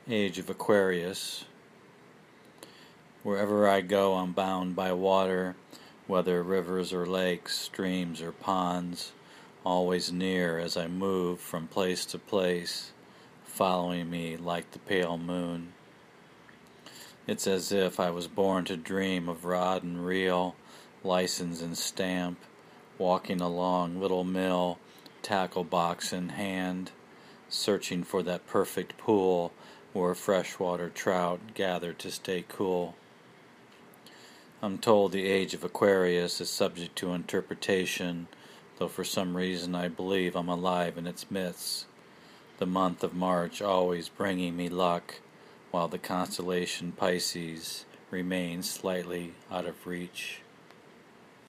Age of Aquarius. Wherever I go, I'm bound by water, whether rivers or lakes, streams or ponds, always near as I move from place to place, following me like the pale moon. It's as if I was born to dream of rod and reel, license and stamp, walking along Little Mill, tackle box in hand, searching for that perfect pool where freshwater trout gather to stay cool. I'm told the age of Aquarius is subject to interpretation, though for some reason I believe I'm alive in its midst. The month of March always bringing me luck, while the constellation Pisces remains slightly out of reach.